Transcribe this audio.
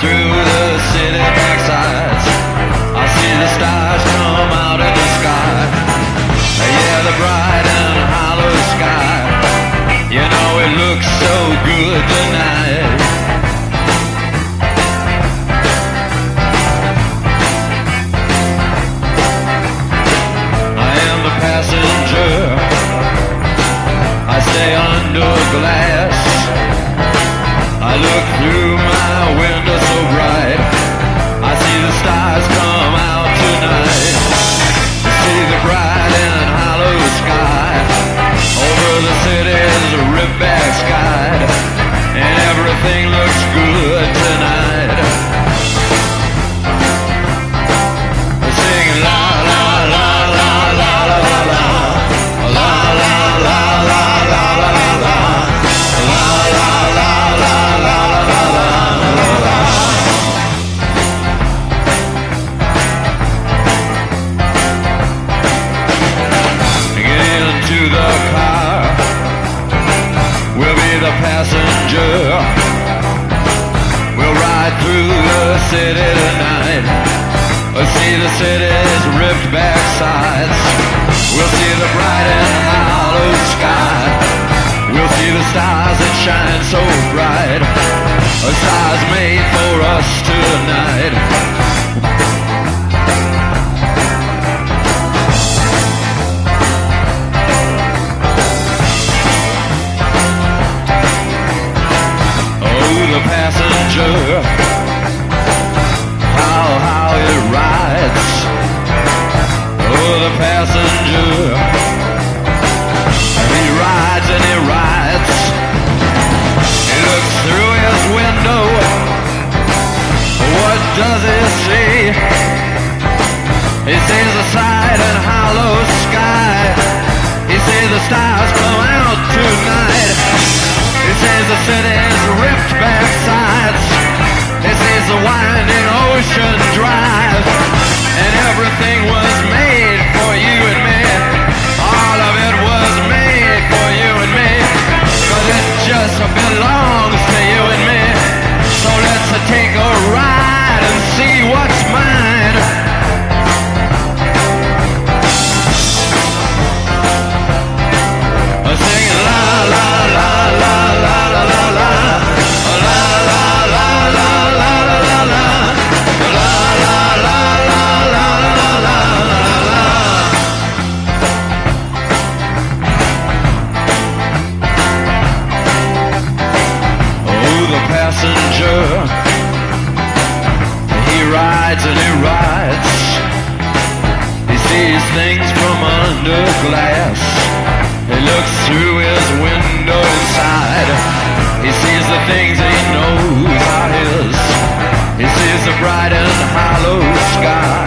through the city backsides. I see the stars come out of the sky. Yeah, the bright and hollow sky. You know it looks so good tonight. I am the passenger. I stay under glass. I look through my window so bright. I see the stars come out tonight. I see the bright and hollow sky. Over the city's ripped-back sky. And everything looks good tonight. I sing la la la la la la la la. La la la la la la la la. La la la la la la la la. Get into the car. We'll be the passenger. We'll ride through the city tonight. We'll see the city's ripped back sides. We'll see the bright and hollow sky. We'll see the stars that shine so bright. A stars made for us tonight. The passenger, how it rides. Oh, the passenger, he rides and he rides. He looks through his window. What does he see? He sees the side and hollow sky. He sees the stars come out tonight. He sees the city's ripped back sides. He sees the winding ocean drive. And everything was made for you and me. All of it was made for you and me. But it just belongs to you and me. So let's take a ride and see what's mine. Sing la la la la la la la la. La la la la la la la. La la la la la la la la. Oh, the passenger, he rides and he rides. He sees things from under glass. He looks through his window inside. He sees the things he knows are his. He sees the bright and hollow sky.